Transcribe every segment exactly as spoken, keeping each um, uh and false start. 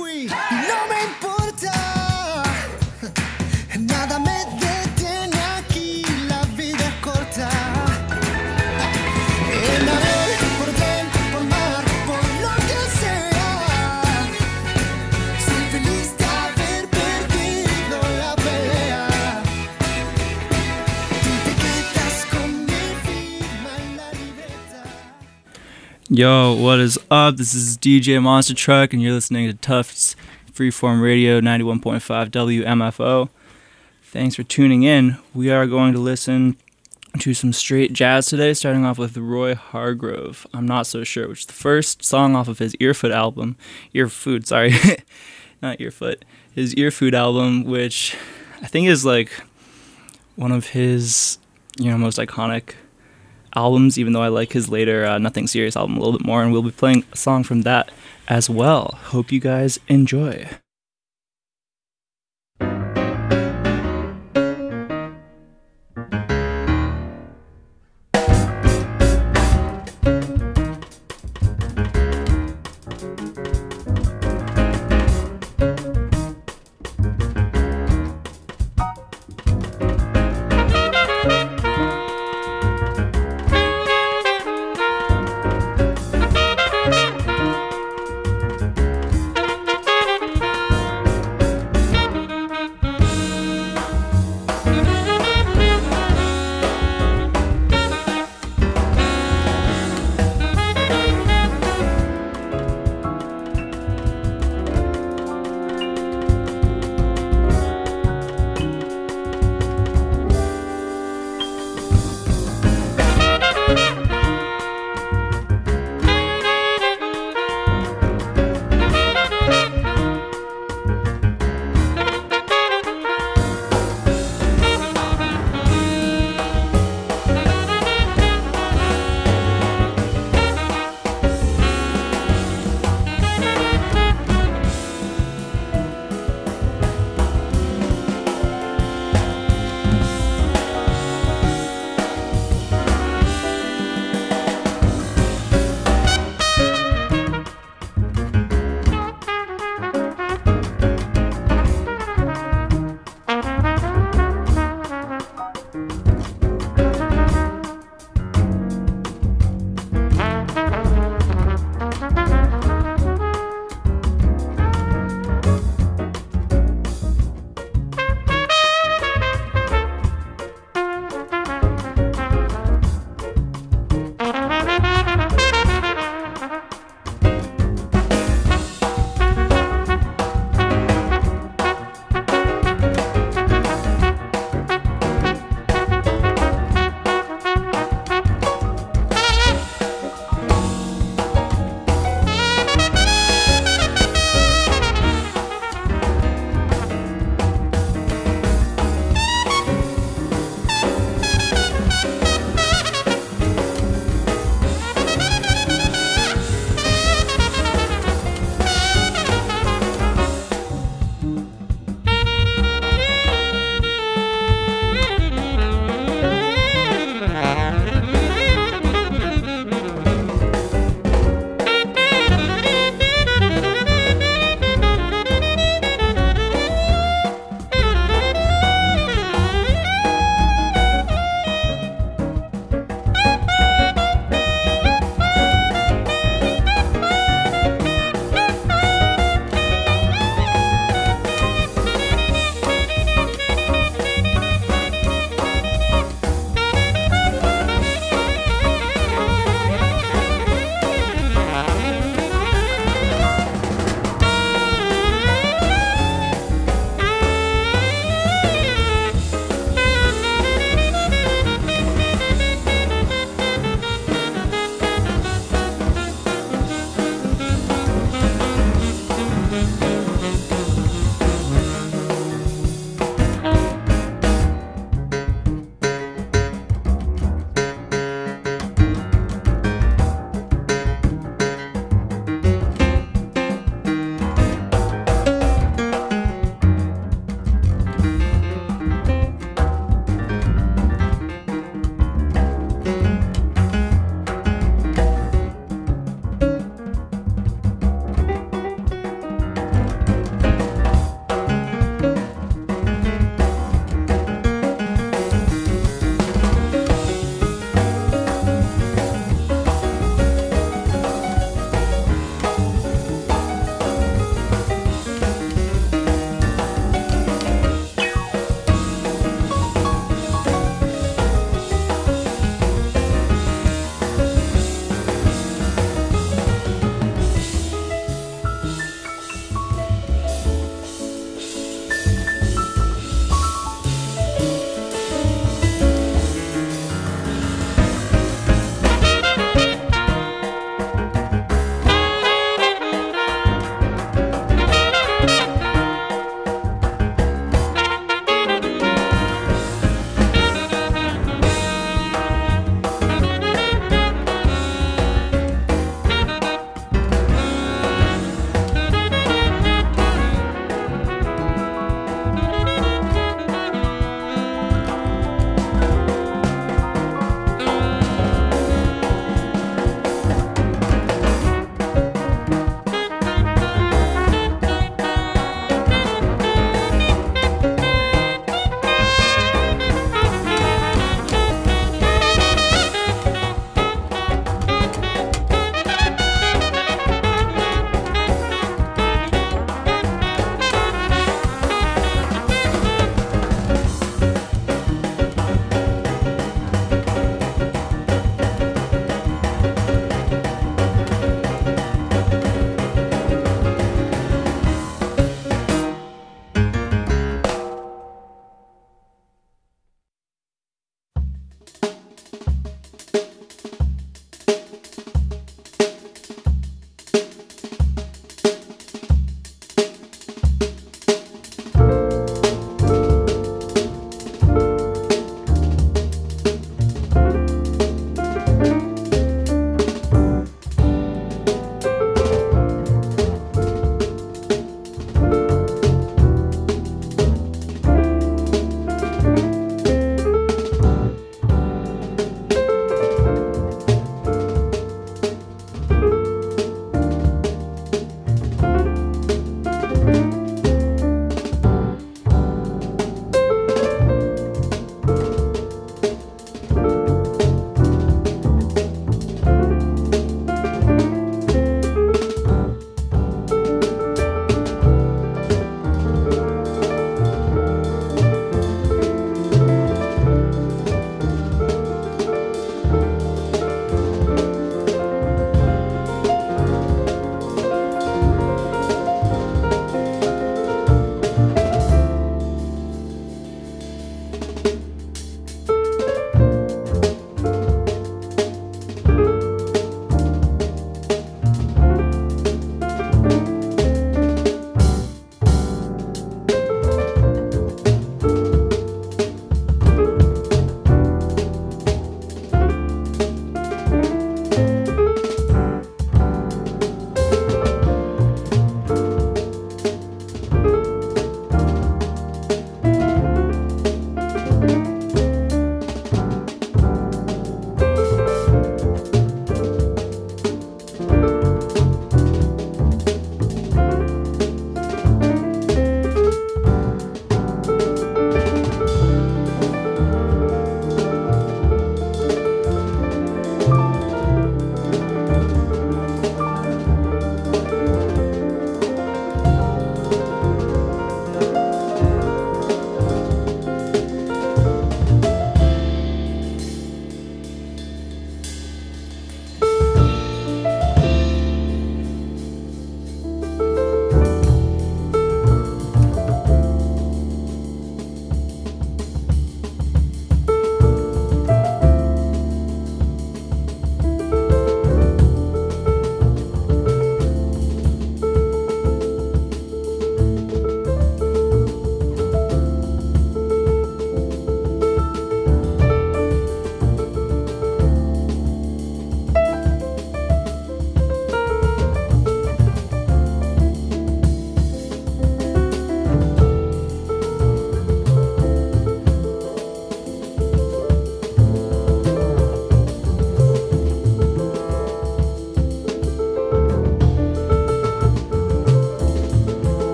fui y no me importa. Nada me detiene aquí, la vida es corta. En avión, por tren, por mar, por lo que sea. Soy feliz de haber perdido la pelea. Tú te quedas con mi firma en la libreta. Yo, what is up? This is D J Monster Truck, and you're listening to Tufts Freeform Radio ninety-one point five W M F O. Thanks for tuning in. We are going to listen to some straight jazz today, starting off with Roy Hargrove. I'm Not So Sure, which is the first song off of his Earfoot album. Earfood, sorry. Not Earfoot. His Earfood album, which I think is like one of his, you know, most iconic albums, even though I like his later uh, Nothing Serious album a little bit more, and we'll be playing a song from that as well. Hope you guys enjoy.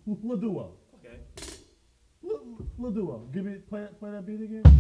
La Duo. Okay. La, La Duo. Give me play play that beat again.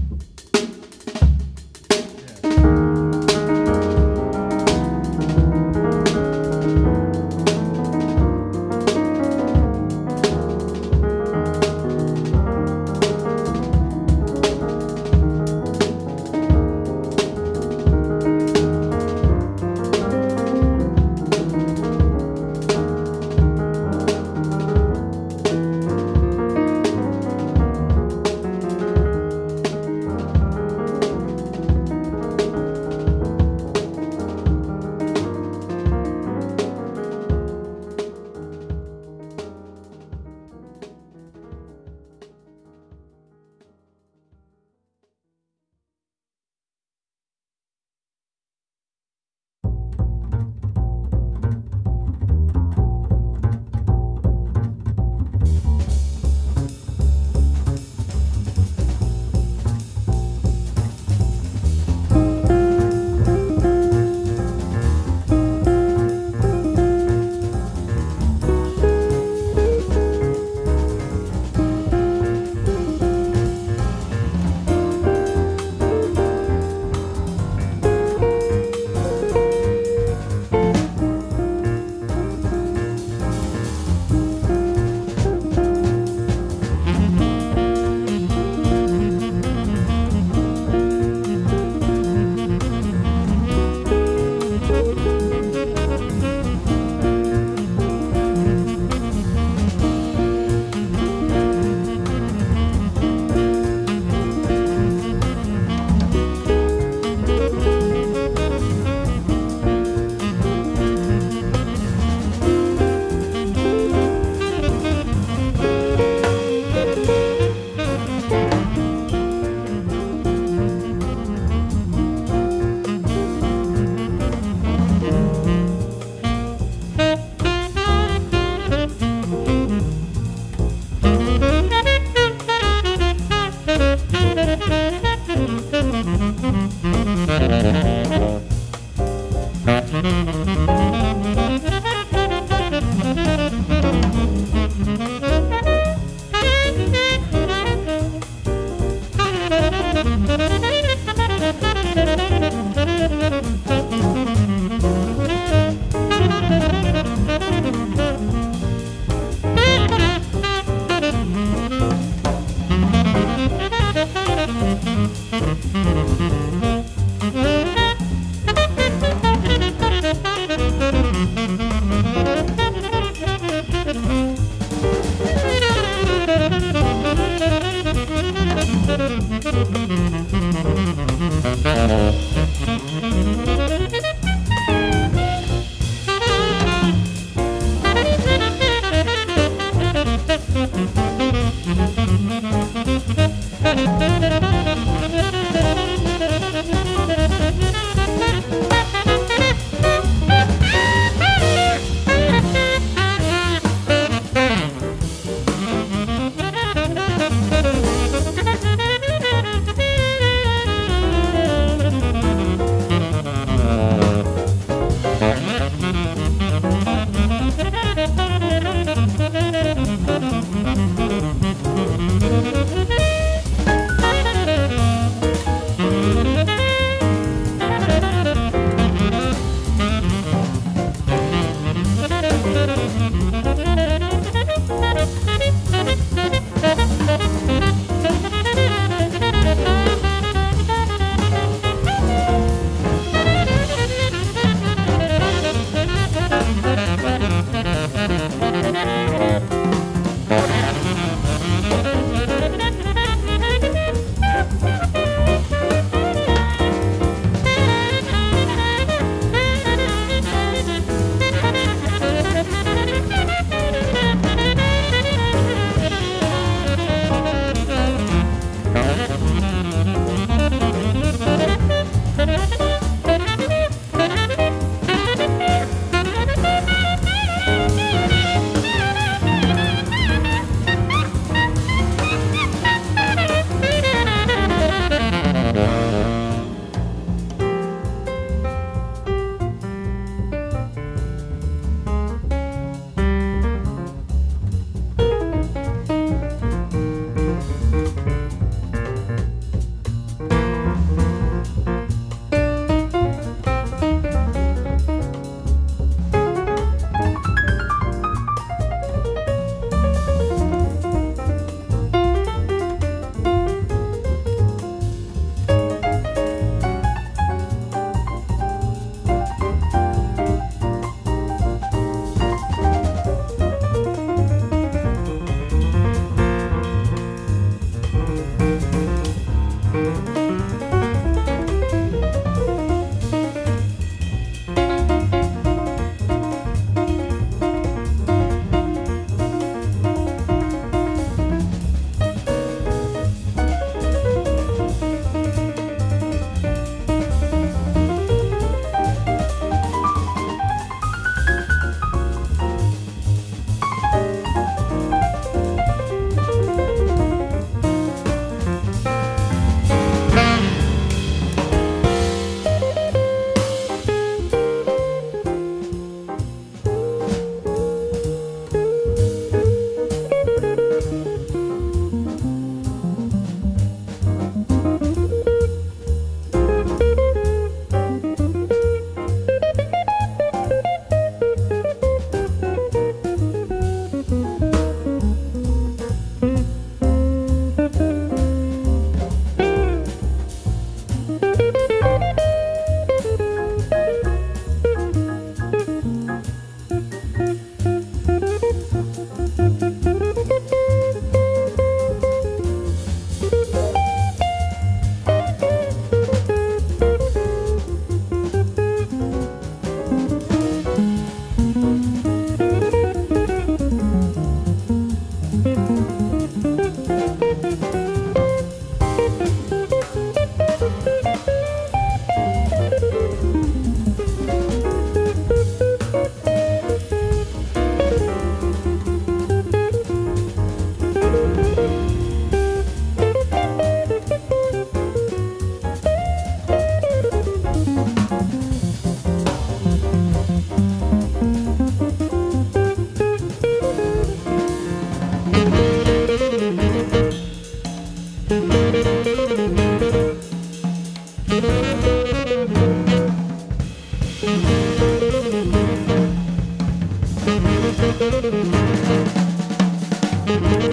Thank you.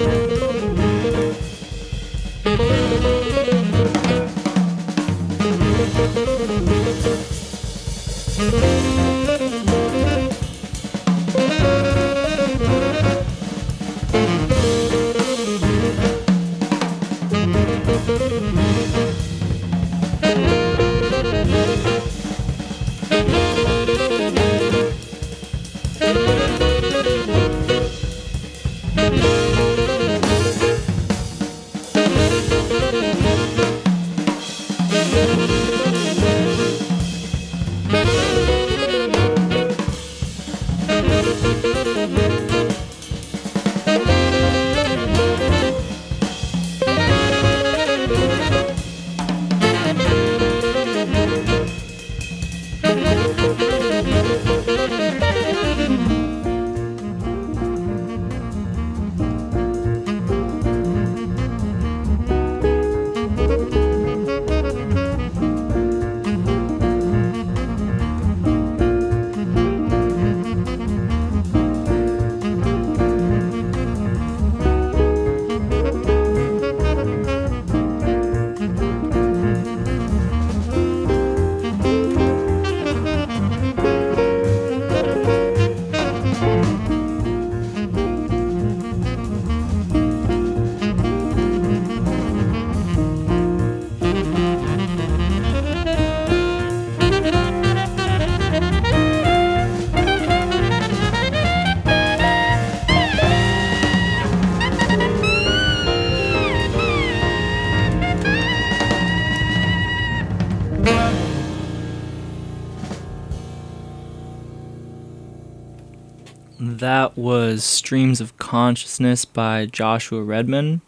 That was Streams of Consciousness by Joshua Redman.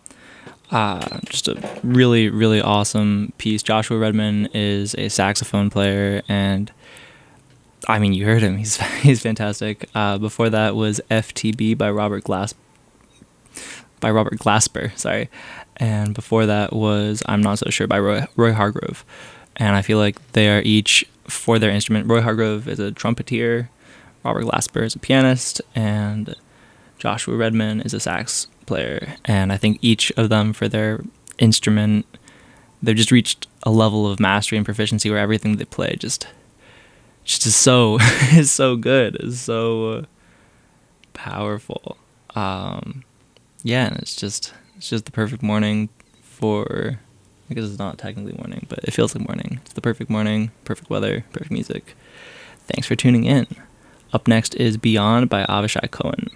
Uh, just a really, really awesome piece. Joshua Redman is a saxophone player, and I mean, you heard him. He's he's fantastic. Uh, before that was F T B by Robert Glass by Robert Glasper, sorry. And before that was I'm Not So Sure by Roy, Roy Hargrove. And I feel like they are each, for their instrument, Roy Hargrove is a trumpeter, Robert Glasper is a pianist, and Joshua Redman is a sax player. And I think each of them, for their instrument, they've just reached a level of mastery and proficiency where everything they play just just is so is so good, is so powerful. Um, yeah, and it's just it's just the perfect morning for, I guess it's not technically morning, but it feels like morning. It's the perfect morning, perfect weather, perfect music. Thanks for tuning in. Up next is Beyond by Avishai Cohen.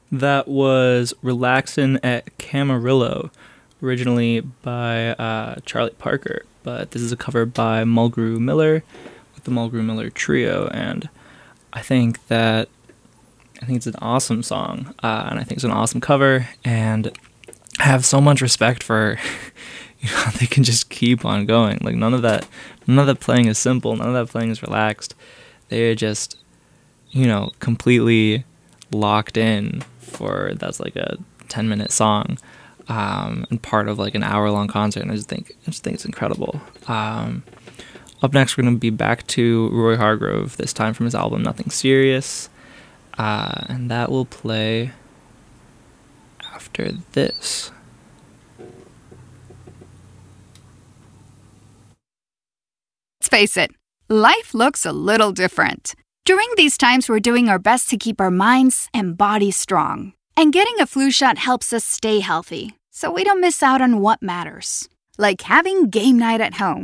That was Relaxin' at Camarillo, originally by uh, Charlie Parker, but this is a cover by Mulgrew Miller with the Mulgrew Miller Trio, and I think that I think it's an awesome song, uh, and I think it's an awesome cover, and I have so much respect for, you know, they can just keep on going. Like none of that, none of that playing is simple, none of that playing is relaxed. They're just, you know, completely locked in for that's like a ten minute song, um, and part of like an hour long concert. And I just think I just think it's incredible. Um, up next, we're gonna be back to Roy Hargrove, this time from his album Nothing Serious, uh, and that will play after this. Let's face it, life looks a little different. During these times, we're doing our best to keep our minds and bodies strong. And getting a flu shot helps us stay healthy, so we don't miss out on what matters. Like having game night at home.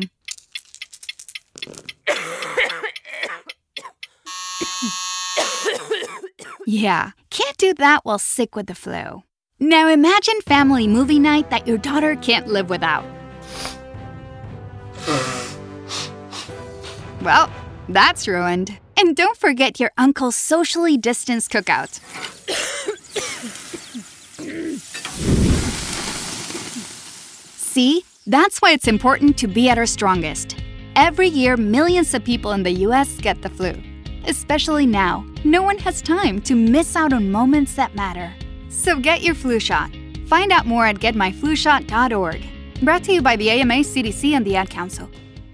Yeah, can't do that while sick with the flu. Now imagine family movie night that your daughter can't live without. Well, that's ruined. And don't forget your uncle's socially distanced cookout. See? That's why it's important to be at our strongest. Every year, millions of people in the U S get the flu. Especially now, no one has time to miss out on moments that matter. So get your flu shot. Find out more at get my flu shot dot org. Brought to you by the A M A, C D C, and the Ad Council.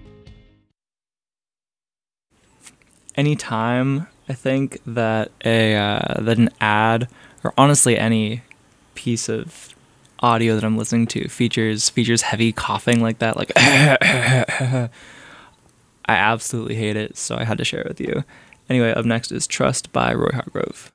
Anytime I think that a uh, that an ad, or honestly any piece of audio that I'm listening to features features heavy coughing like that, like I absolutely hate it, so I had to share it with you. Anyway, up next is Trust by Roy Hargrove.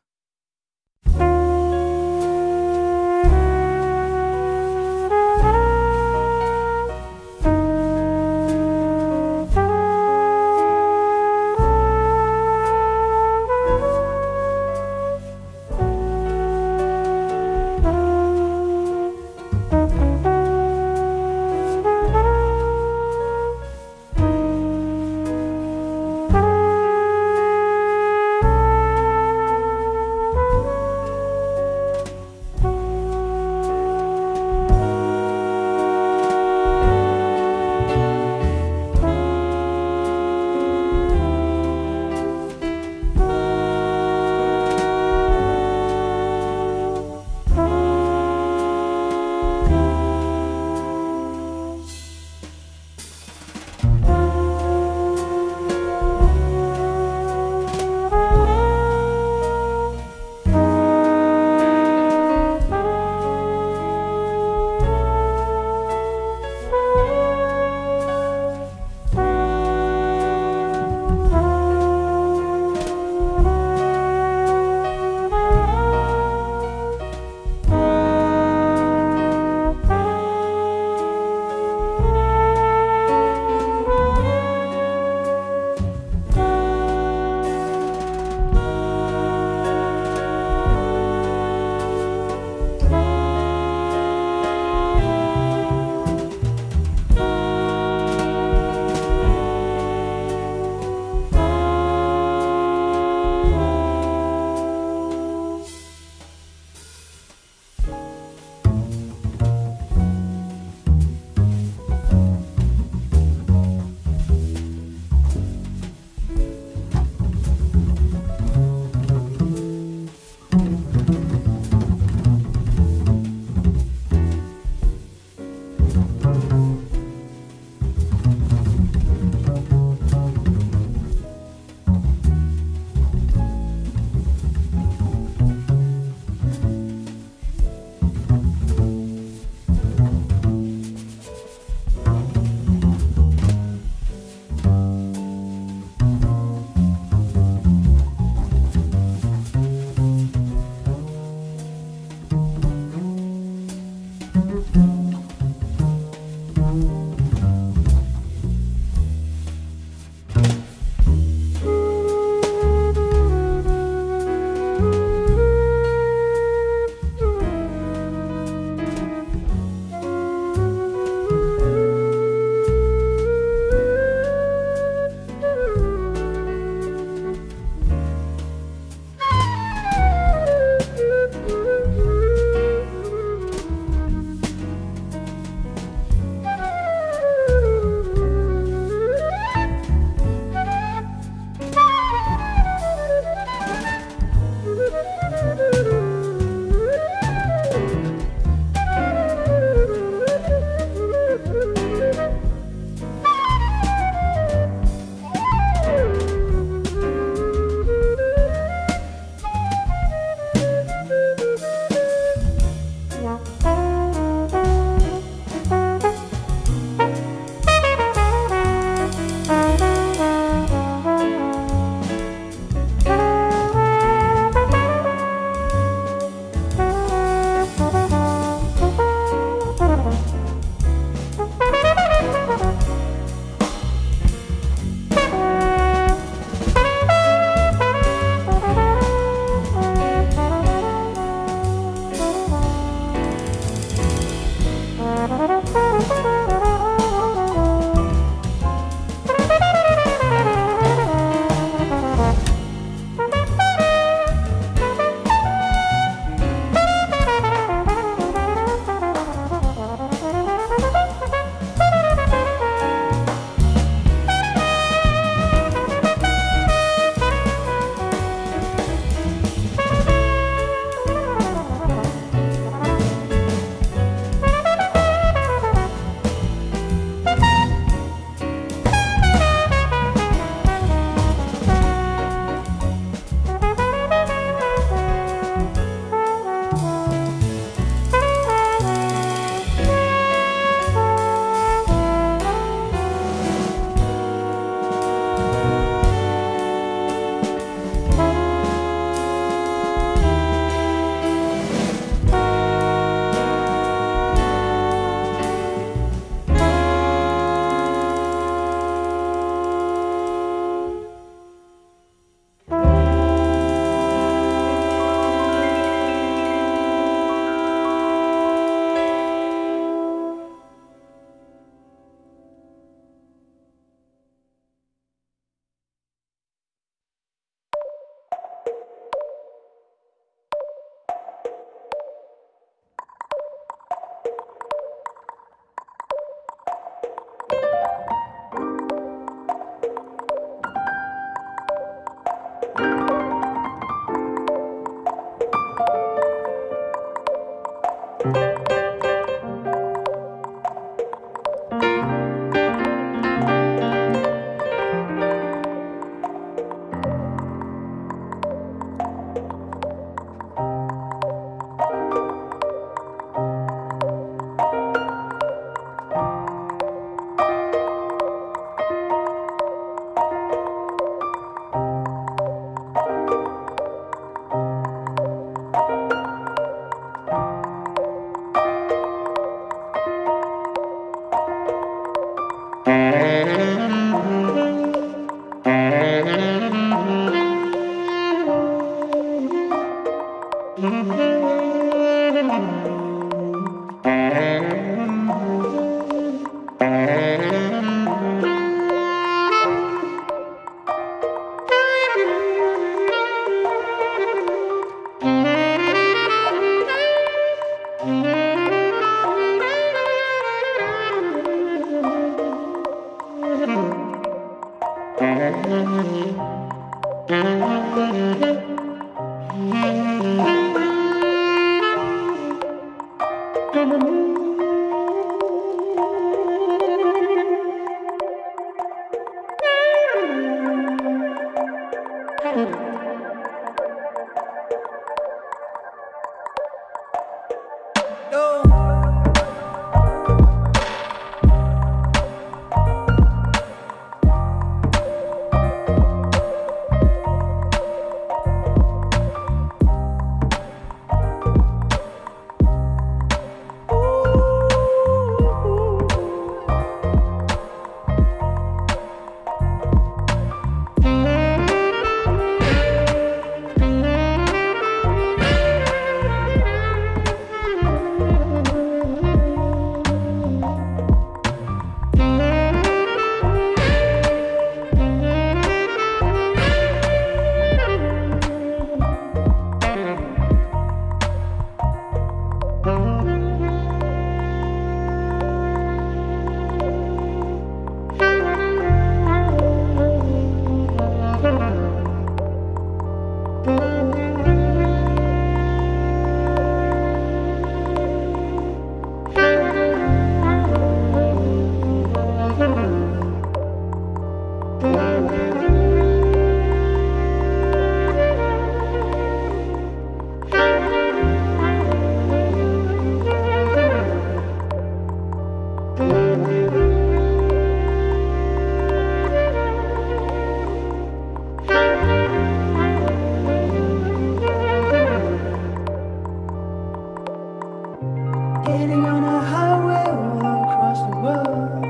Getting on a highway all across the world,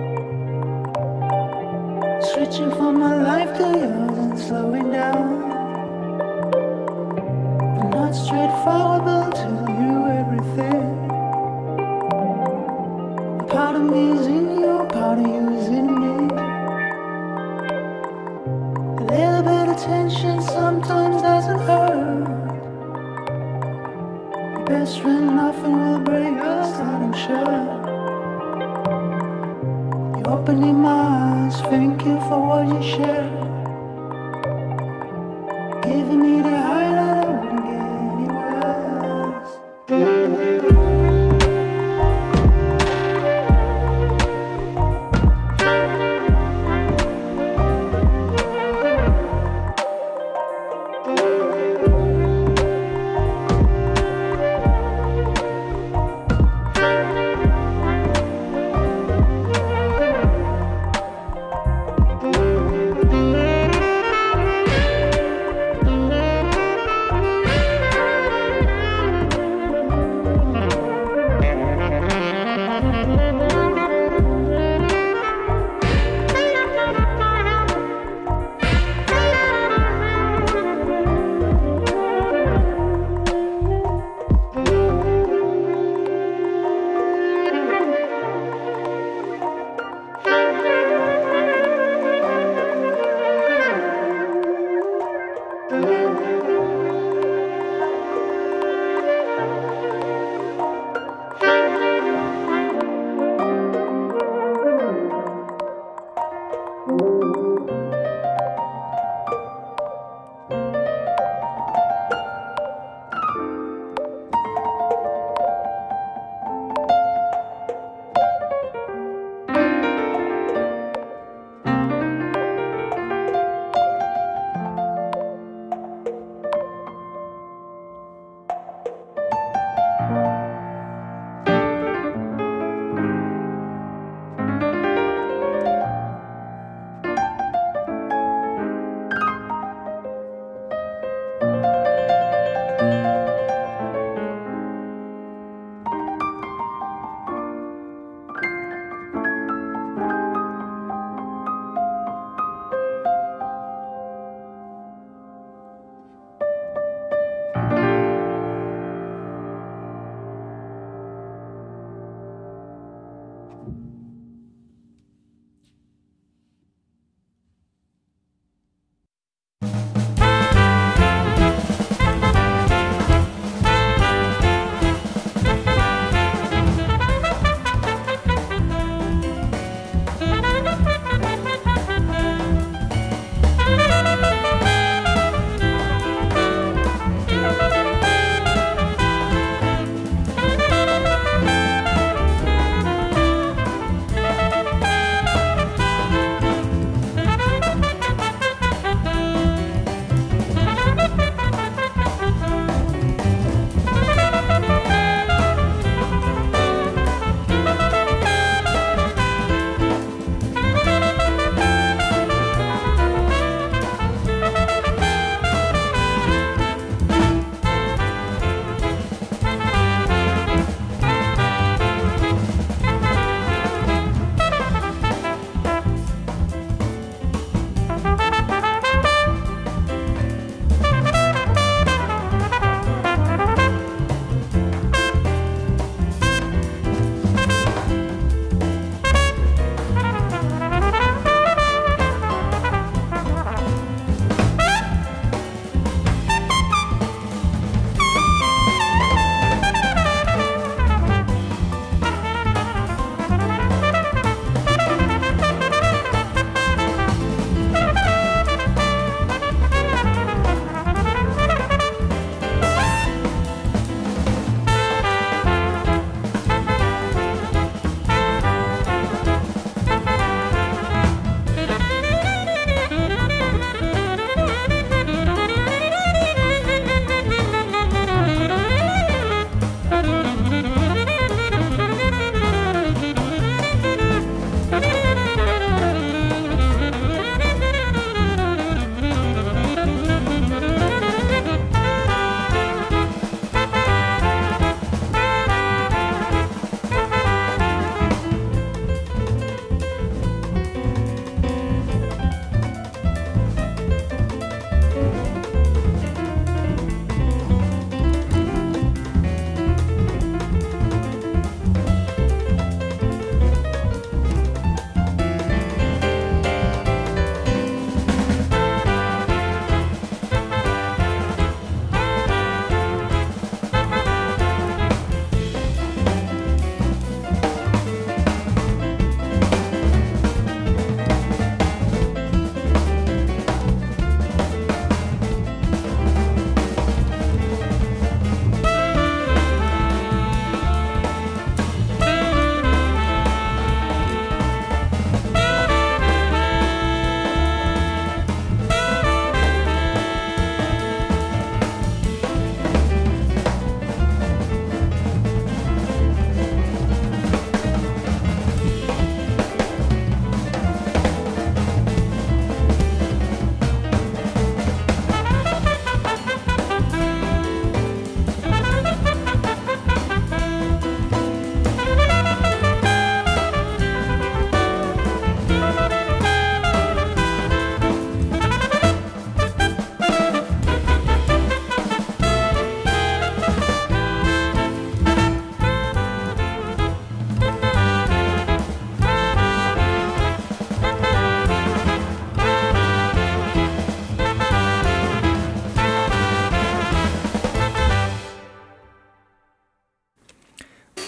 switching from my life to yours and slowing down. I'm not straightforward, but I'll tell you everything. A part of me is in you, a part of you is in me. A little bit of tension sometimes doesn't hurt. Best friend, nothing will break us, I'm sure. You're opening my eyes, thank you for what you share. Giving me the high that I wouldn't get anywhere else.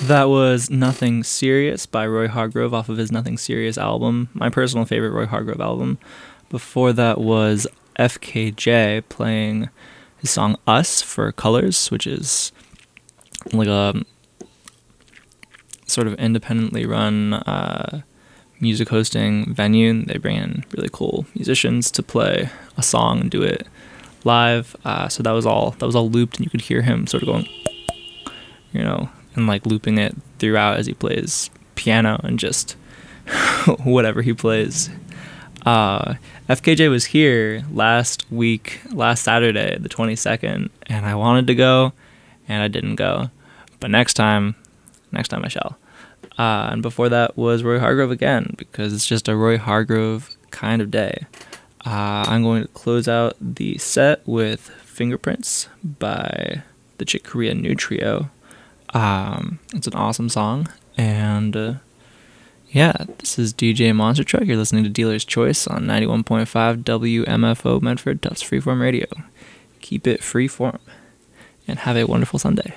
That was Nothing Serious by Roy Hargrove off of his Nothing Serious album, my personal favorite Roy Hargrove album. Before that was F K J playing his song Us for Colors, which is like a sort of independently run uh, music hosting venue. They bring in really cool musicians to play a song and do it live. Uh, so that was all that was all looped, and you could hear him sort of going, you know, and like looping it throughout as he plays piano and just whatever he plays. Uh, F K J was here last week, last Saturday, the twenty-second, and I wanted to go, and I didn't go. But next time, next time I shall. Uh, and before that was Roy Hargrove again, because it's just a Roy Hargrove kind of day. Uh, I'm going to close out the set with Fingerprints by the Chick Corea New Trio. Um, it's an awesome song, and uh, yeah, this is D J Monster Truck. You're listening to Dealer's Choice on ninety-one point five W M F O Medford, Tufts Freeform Radio. Keep it freeform, and have a wonderful Sunday.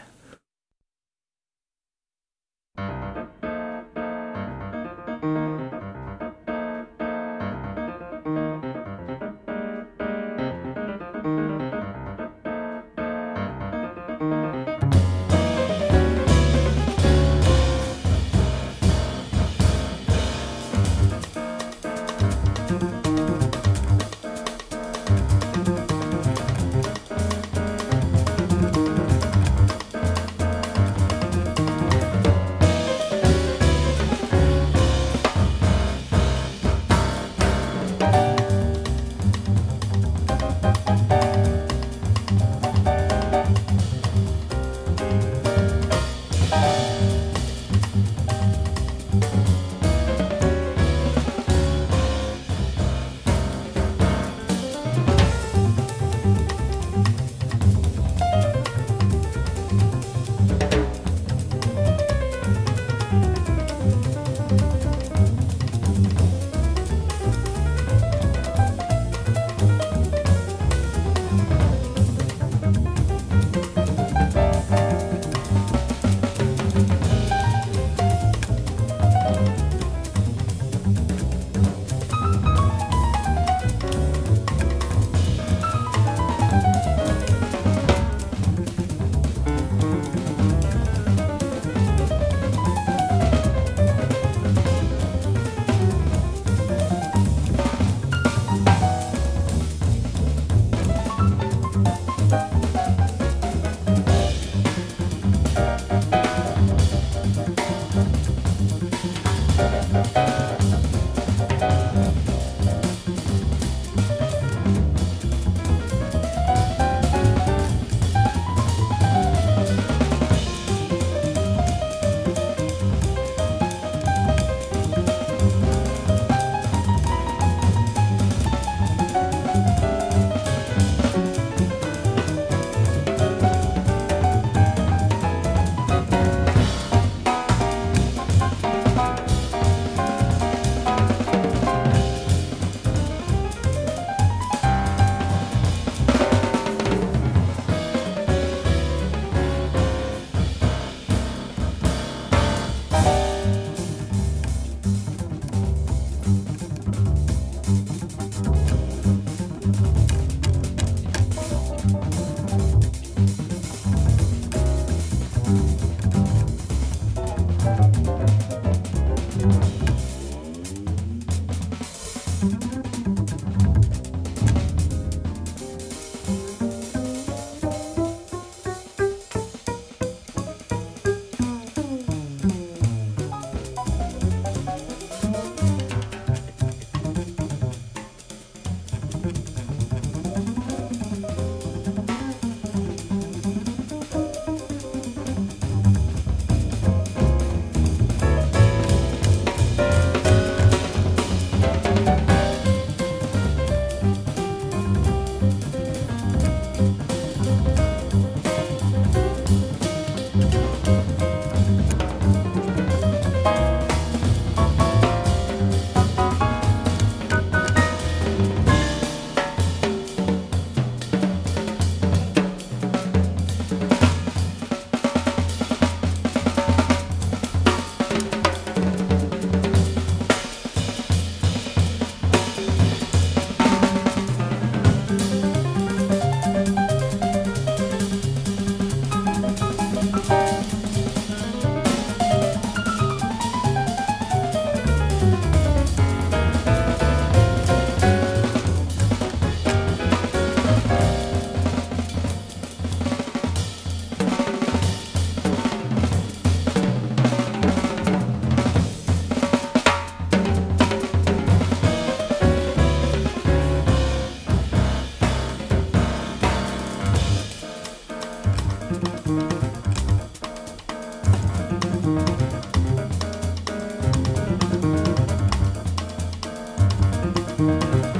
Thank